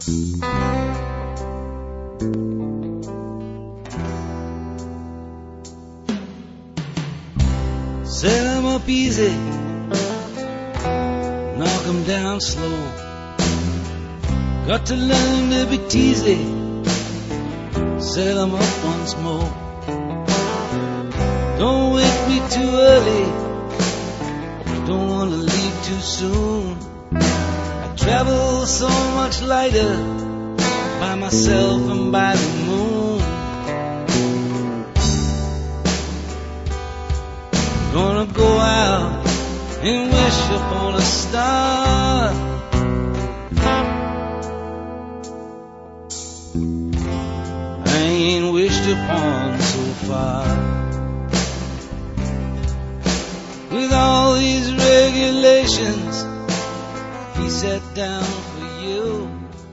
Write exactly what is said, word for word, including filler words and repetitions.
Set 'em up easy, knock 'em down slow. Got to learn to be teasy, set 'em up once more. Don't wake me too early, don't wanna leave too soon. I travel so much lighter, by myself and by the moon. Gonna go out and wish upon a star. I ain't wished upon so far. With all these regulations he set down for you,